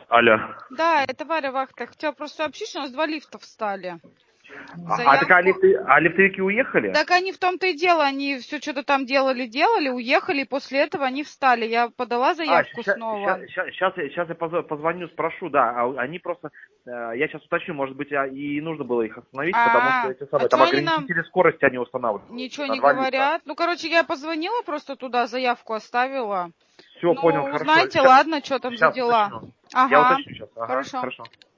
Алло. Да, это Варя Вахта. Хотела просто сообщить, что у нас 2 лифта встали. Так лифтовики уехали? Так они в том-то и дело, они все что-то там делали, уехали, и после этого они встали. Я подала заявку снова. Сейчас я позвоню, спрошу, да, они просто, я сейчас уточню, может быть, и нужно было их остановить, потому что эти самые, там ограничители скорости они устанавливают. Ничего не говорят. Ну, короче, я позвонила просто туда, заявку оставила. Все, понял, хорошо. Узнаете, ладно, что там за дела. Уточню. Ага. Я уточню сейчас. Ага, Хорошо. хорошо.